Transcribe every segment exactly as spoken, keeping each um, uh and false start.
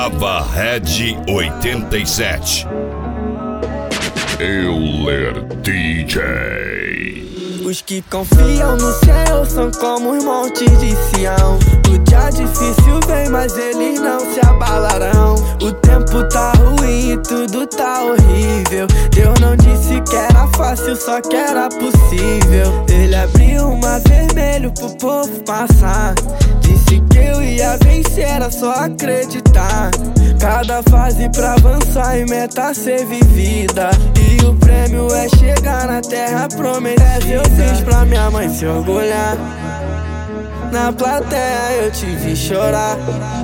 Sava Red oitenta e sete. Euler D J. Os que confiam no céu são como os montes de Sião. O dia difícil vem, mas eles não se abalarão. O tempo tá ruim e tudo tá horrível. Deus não disse que era fácil, só que era possível. Ele abriu o mar vermelho pro povo passar. Disse que eu ia vencer, era só acreditar. Cada fase pra avançar e meta ser vivida. E o prêmio é chegar na terra prometida. Eu fiz pra minha mãe se orgulhar. Na plateia eu te vi chorar.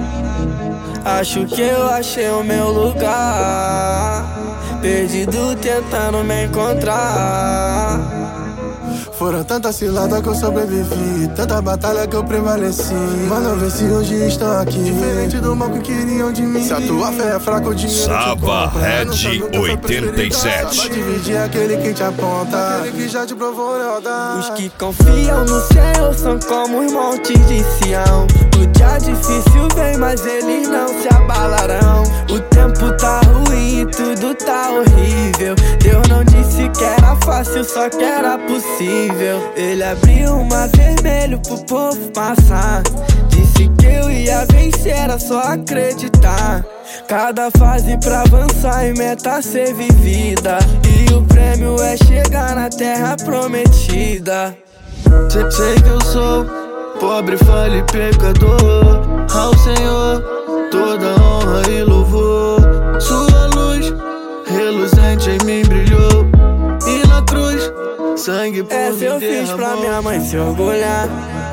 Acho que eu achei o meu lugar. Perdido tentando me encontrar. Foram tantas ciladas que eu sobrevivi, tanta batalha que eu prevaleci. Mano, vê se hoje estão aqui, diferente do mal que queriam de mim. Se a tua fé é fraca, o dinheiro Sava Red oitenta e sete. Vai dividir aquele que te aponta, aquele que já te provou lealdade. Os que confiam no céu são como os montes de Sião. O dia difícil vem, mas eles não se abalarão. O tempo tá ruim e tudo tá horrível. Deus não disse que era fácil, só que era possível. Ele abriu o mar vermelho pro povo passar. Disse que eu ia vencer, era só acreditar. Cada fase pra avançar e meta ser vivida. E o prêmio é chegar na terra prometida. Sei, sei que eu sou pobre, falho e pecador. Ao Senhor toda honra e louvor. Sua luz reluzente em mim brilhou. E na cruz sangue por Essa eu fiz pra minha mãe se orgulhar.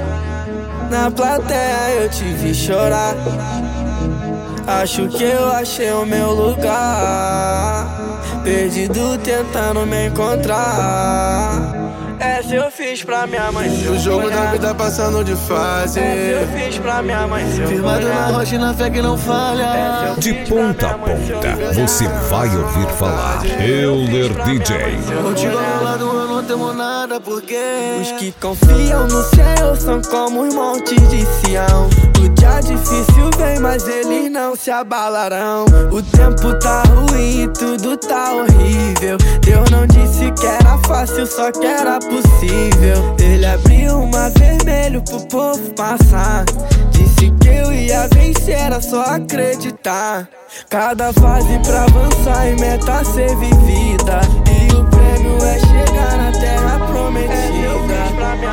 Na plateia eu te vi chorar. Acho que eu achei o meu lugar. Perdido tentando me encontrar. Essa eu fiz pra minha mãe se orgulhar. O jogo da vida passando de fase. Essa eu fiz pra minha mãe se orgulhar. Firmado na rocha e na fé que não falha. De ponta a ponta, você vai ouvir falar Euler D J. Contigo ao meu lado eu não temo nada, porque os que confiam no céu são como os montes de Sião. O dia difícil vem, mas eles não se abalarão. O tempo tá ruim e tudo tá horrível. Deus não disse que era fácil, só que era possível. Ele abriu o mar vermelho pro povo passar. Disse que eu ia vencer, era só acreditar. Cada fase pra avançar e meta ser vivida. E o prêmio é chegar na terra prometida.